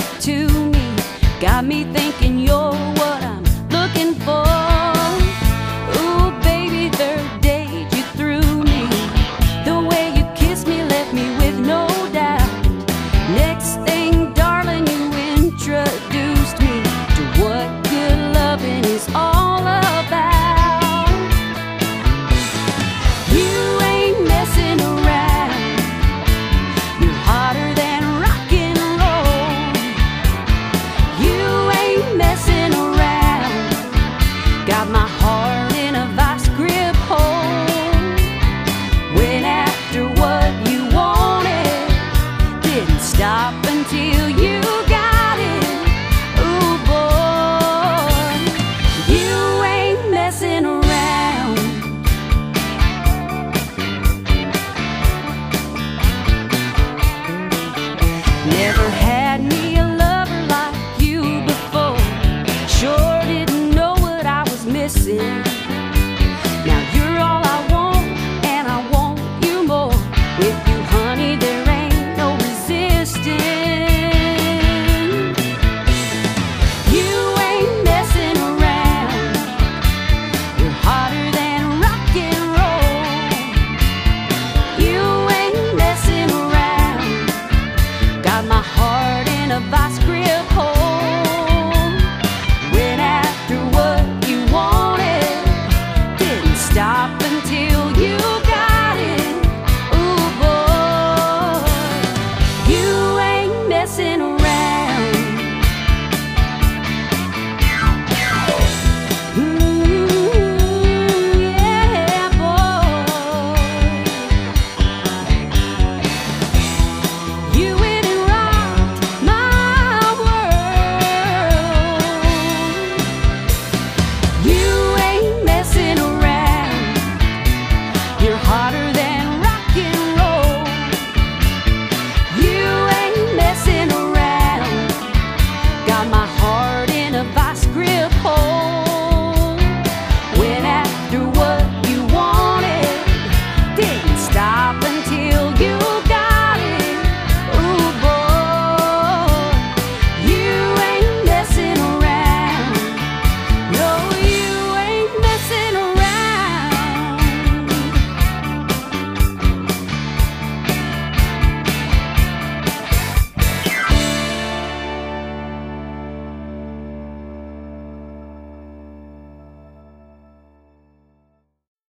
to me. Got me thinking you're what I'm looking for. Ooh, baby, third date you threw me. The way you kissed me left me with no doubt. Next thing, darling, you introduced me to what good loving is all about. You ain't messing around. You're hotter than rock and roll. You ain't messing around. Got my heart in a vice grip hold. Went after what you wanted. Didn't stop until